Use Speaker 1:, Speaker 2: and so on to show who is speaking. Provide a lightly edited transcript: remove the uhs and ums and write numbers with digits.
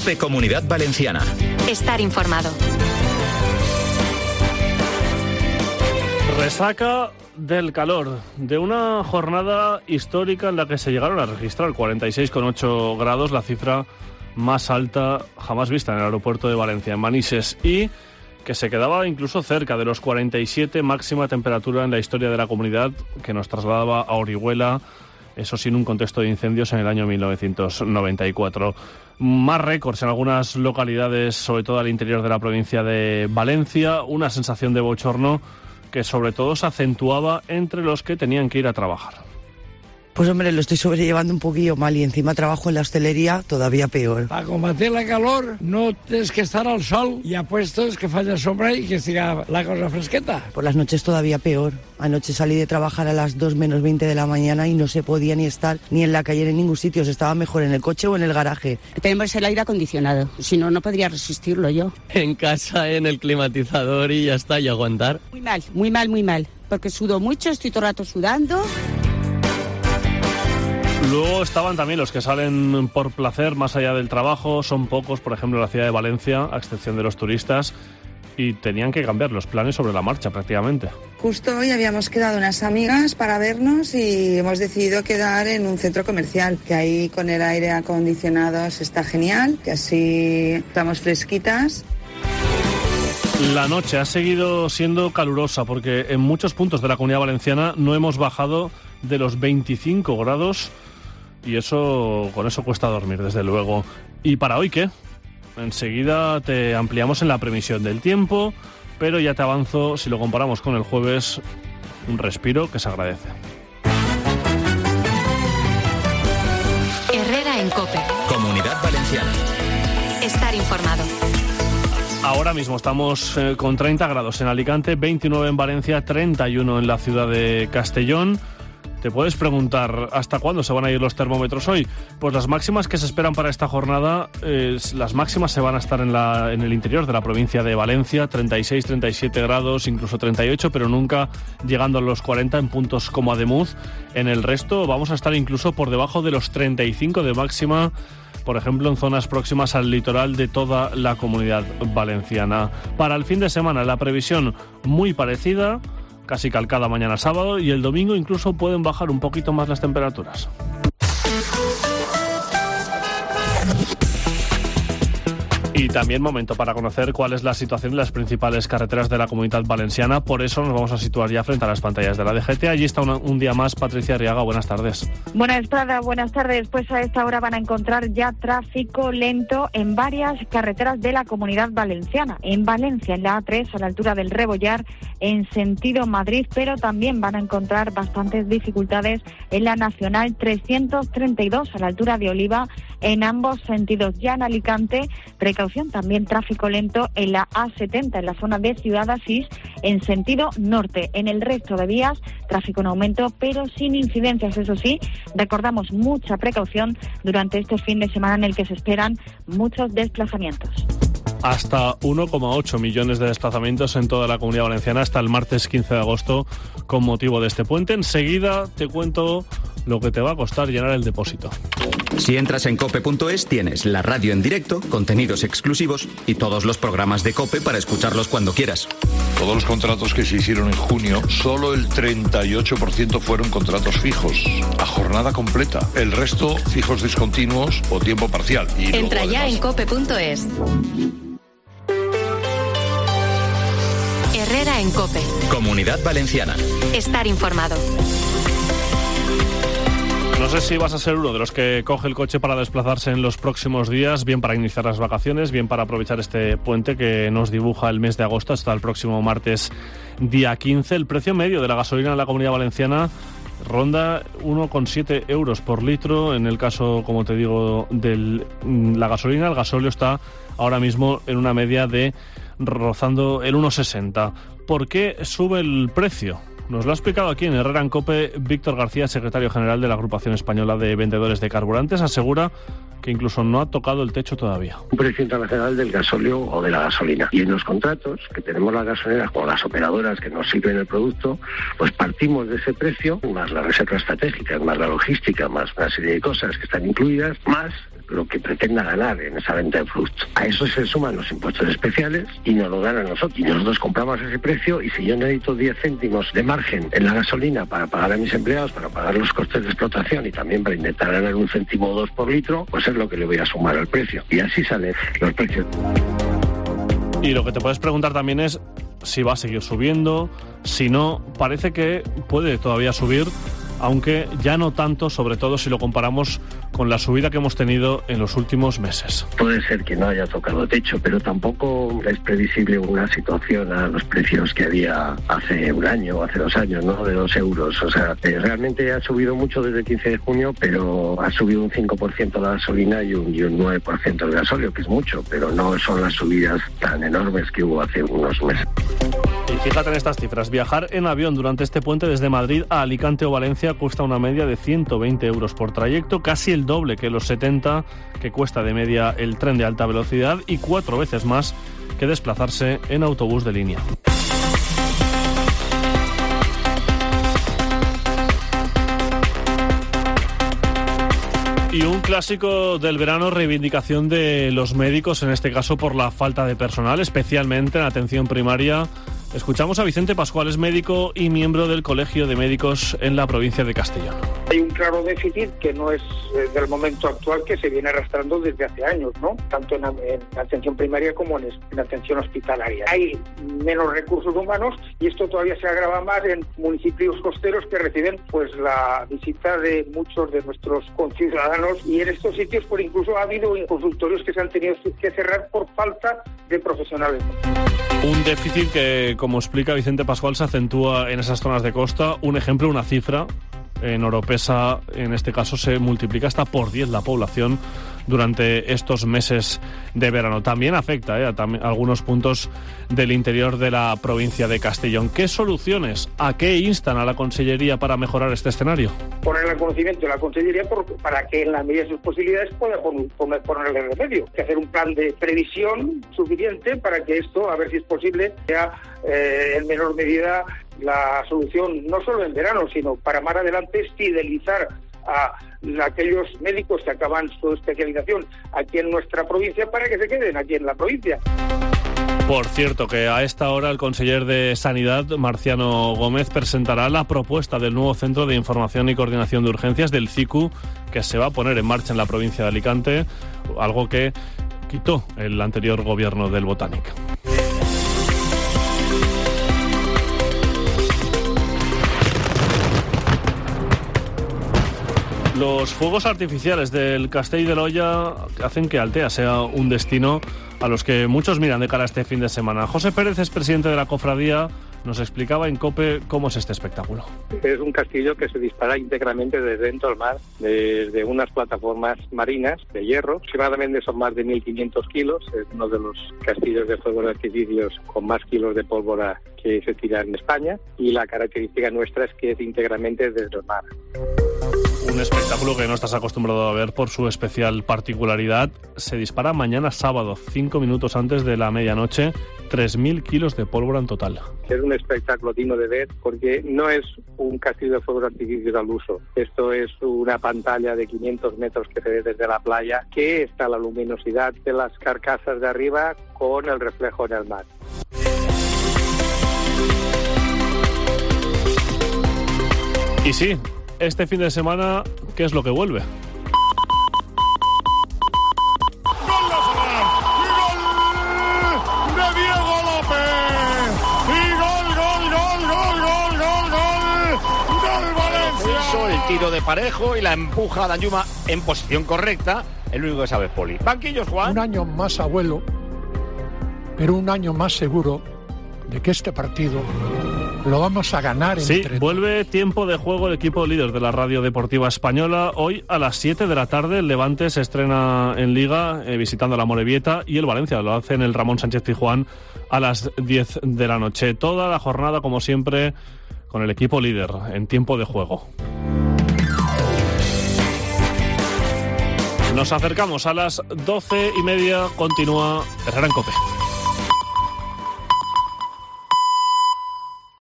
Speaker 1: COPE Comunidad Valenciana.
Speaker 2: Estar informado.
Speaker 3: Resaca del calor, de una jornada histórica en la que se llegaron a registrar 46,8 grados, la cifra más alta jamás vista en el aeropuerto de Valencia, en Manises, y que se quedaba incluso cerca de los 47, máxima temperatura en la historia de la comunidad, que nos trasladaba a Orihuela, eso sin un contexto de incendios, en el año 1994. Más récords en algunas localidades, sobre todo al interior de la provincia de Valencia, una sensación de bochorno que sobre todo se acentuaba entre los que tenían que ir a trabajar.
Speaker 4: Pues hombre, lo estoy sobrellevando un poquillo mal y encima trabajo en la hostelería, todavía peor.
Speaker 5: Para combatir la calor no tienes que estar al sol y apuestos que falle sombra y que siga la cosa fresqueta.
Speaker 4: Por las noches todavía peor. Anoche salí de trabajar a las 2 menos 20 de la mañana y no se podía ni estar ni en la calle ni en ningún sitio. Se estaba mejor en el coche o en el garaje.
Speaker 6: Tenemos el aire acondicionado, si no, no podría resistirlo yo.
Speaker 7: En casa, en el climatizador y ya está, y aguantar.
Speaker 6: Muy mal, porque sudo mucho, estoy todo el rato sudando.
Speaker 3: Luego estaban también los que salen por placer más allá del trabajo, son pocos, por ejemplo en la ciudad de Valencia, a excepción de los turistas, y tenían que cambiar los planes sobre la marcha prácticamente.
Speaker 8: Justo hoy habíamos quedado unas amigas para vernos y hemos decidido quedar en un centro comercial, que ahí con el aire acondicionado se está genial, que así estamos fresquitas.
Speaker 3: La noche ha seguido siendo calurosa porque en muchos puntos de la Comunidad Valenciana no hemos bajado de los 25 grados y con eso cuesta dormir, desde luego. ¿Y para hoy qué? Enseguida te ampliamos en la previsión del tiempo, pero ya te avanzo, si lo comparamos con el jueves, un respiro que se agradece.
Speaker 2: Herrera en COPE.
Speaker 1: Comunidad Valenciana.
Speaker 2: Estar informado.
Speaker 3: Ahora mismo estamos con 30 grados en Alicante, 29 en Valencia, 31 en la ciudad de Castellón. Te puedes preguntar, ¿hasta cuándo se van a ir los termómetros hoy? Pues las máximas que se esperan para esta jornada, las máximas se van a estar en el interior de la provincia de Valencia, 36, 37 grados, incluso 38, pero nunca llegando a los 40 en puntos como Ademuz. En el resto vamos a estar incluso por debajo de los 35 de máxima, por ejemplo, en zonas próximas al litoral de toda la Comunidad Valenciana. Para el fin de semana, la previsión muy parecida, casi calcada mañana sábado, y el domingo incluso pueden bajar un poquito más las temperaturas. Y también momento para conocer cuál es la situación de las principales carreteras de la Comunidad Valenciana. Por eso nos vamos a situar ya frente a las pantallas de la DGT. Allí está un día más Patricia Arriaga. Buenas tardes.
Speaker 9: Buenas tardes. Pues a esta hora van a encontrar ya tráfico lento en varias carreteras de la Comunidad Valenciana. En Valencia, en la A3, a la altura del Rebollar, en sentido Madrid, pero también van a encontrar bastantes dificultades en la Nacional 332, a la altura de Oliva, en ambos sentidos. Ya en Alicante, precaución, también tráfico lento en la A70, en la zona de Ciudad Asís, en sentido norte. En el resto de vías, tráfico en aumento, pero sin incidencias, eso sí. Recordamos, mucha precaución durante este fin de semana en el que se esperan muchos desplazamientos.
Speaker 3: Hasta 1,8 millones de desplazamientos en toda la Comunidad Valenciana hasta el martes 15 de agosto con motivo de este puente. Enseguida te cuento lo que te va a costar llenar el depósito.
Speaker 1: Si entras en cope.es tienes la radio en directo, contenidos exclusivos y todos los programas de COPE para escucharlos cuando quieras.
Speaker 10: Todos los contratos que se hicieron en junio, solo el 38% fueron contratos fijos, a jornada completa. El resto, fijos discontinuos o tiempo parcial. Y
Speaker 2: entra ya en cope.es. Herrera en COPE.
Speaker 1: Comunidad Valenciana.
Speaker 2: Estar informado.
Speaker 3: No sé si vas a ser uno de los que coge el coche para desplazarse en los próximos días, bien para iniciar las vacaciones, bien para aprovechar este puente que nos dibuja el mes de agosto hasta el próximo martes día 15. El precio medio de la gasolina en la Comunidad Valenciana ronda 1,7 euros por litro. En el caso, como te digo, de la gasolina, el gasóleo está ahora mismo en una media de rozando el 1,60. ¿Por qué sube el precio? Nos lo ha explicado aquí en Herrera en COPE Víctor García, secretario general de la Agrupación Española de Vendedores de Carburantes. Asegura que incluso no ha tocado el techo todavía.
Speaker 11: Un precio internacional del gasóleo o de la gasolina. Y en los contratos que tenemos las gasolineras con las operadoras que nos sirven el producto, pues partimos de ese precio, más la reserva estratégica, más la logística, más una serie de cosas que están incluidas, más lo que pretenda ganar en esa venta de producto. A eso se suman los impuestos especiales y nos lo dan a nosotros. Y nosotros compramos ese precio, y si yo necesito 10 céntimos de margen en la gasolina para pagar a mis empleados, para pagar los costes de explotación y también para intentar ganar 1 céntimo o 2 por litro, pues es lo que le voy a sumar al precio. Y así salen los precios.
Speaker 3: Y lo que te puedes preguntar también es si va a seguir subiendo, si no, parece que puede todavía subir, aunque ya no tanto, sobre todo si lo comparamos con la subida que hemos tenido en los últimos meses.
Speaker 11: Puede ser que no haya tocado techo, pero tampoco es previsible una situación a los precios que había hace un año o hace 2 años, ¿no? De 2 euros. O sea, realmente ha subido mucho desde el 15 de junio, pero ha subido un 5% la gasolina y un 9% el gasóleo, que es mucho, pero no son las subidas tan enormes que hubo hace unos meses.
Speaker 3: Y fíjate en estas cifras. Viajar en avión durante este puente desde Madrid a Alicante o Valencia cuesta una media de 120 euros por trayecto, casi el doble que los 70 que cuesta de media el tren de alta velocidad y 4 veces más que desplazarse en autobús de línea. Y un clásico del verano, reivindicación de los médicos, en este caso por la falta de personal, especialmente en atención primaria. Escuchamos a Vicente Pascual, es médico y miembro del Colegio de Médicos en la provincia de Castellón.
Speaker 12: Hay un claro déficit que no es del momento actual, que se viene arrastrando desde hace años, ¿no? Tanto en atención primaria como en atención hospitalaria. Hay menos recursos humanos y esto todavía se agrava más en municipios costeros que reciben pues la visita de muchos de nuestros conciudadanos, y en estos sitios pues incluso ha habido consultorios que se han tenido que cerrar por falta de profesionales.
Speaker 3: Un déficit que, como explica Vicente Pascual, se acentúa en esas zonas de costa. Un ejemplo, una cifra. En Oropesa, en este caso, se multiplica hasta por 10 la población durante estos meses de verano. También afecta a algunos puntos del interior de la provincia de Castellón. ¿Qué soluciones? ¿A qué instan a la Consellería para mejorar este escenario?
Speaker 12: Poner al conocimiento de la Consellería para que en la medida de sus posibilidades pueda ponerle remedio. Hay que hacer un plan de previsión suficiente para que esto, a ver si es posible, sea en menor medida la solución, no solo en verano, sino para más adelante fidelizar a aquellos médicos que acaban su especialización aquí en nuestra provincia para que se queden aquí en la provincia.
Speaker 3: Por cierto, que a esta hora el conseller de Sanidad, Marciano Gómez, presentará la propuesta del nuevo Centro de Información y Coordinación de Urgencias del CICU, que se va a poner en marcha en la provincia de Alicante, algo que quitó el anterior gobierno del Botánic. Los fuegos artificiales del Castell de l'Olla hacen que Altea sea un destino a los que muchos miran de cara a este fin de semana. José Pérez es presidente de la cofradía, nos explicaba en COPE cómo es este espectáculo.
Speaker 13: Es un castillo que se dispara íntegramente desde dentro del mar, desde unas plataformas marinas de hierro. Aproximadamente son más de 1.500 kilos, es uno de los castillos de fuegos artificios con más kilos de pólvora que se tira en España, y la característica nuestra es que es íntegramente desde el mar.
Speaker 3: Un espectáculo que no estás acostumbrado a ver por su especial particularidad. Se dispara mañana sábado, 5 minutos antes de la medianoche, 3.000 kilos de pólvora en total.
Speaker 13: Es un espectáculo digno de ver porque no es un castillo de fuegos artificios al uso. Esto es una pantalla de 500 metros que se ve desde la playa, que está la luminosidad de las carcasas de arriba con el reflejo en el mar.
Speaker 3: Y sí, este fin de semana, ¿qué es lo que vuelve?
Speaker 14: El tiro de Parejo y la empuja a Danjuma en posición correcta. El único que sabe es Poli. Banquillos, Juan.
Speaker 15: Un año más abuelo, pero un año más seguro de que este partido lo vamos a ganar.
Speaker 3: Sí, vuelve Tiempo de Juego, el equipo líder de la Radio Deportiva Española. Hoy a las 7 de la tarde el Levante se estrena en Liga visitando a la Morevieta, y el Valencia lo hace en el Ramón Sánchez Pizjuán a las 10 de la noche. Toda la jornada, como siempre, con el equipo líder en Tiempo de Juego. Nos acercamos a las 12:30, continúa Herrera en COPE.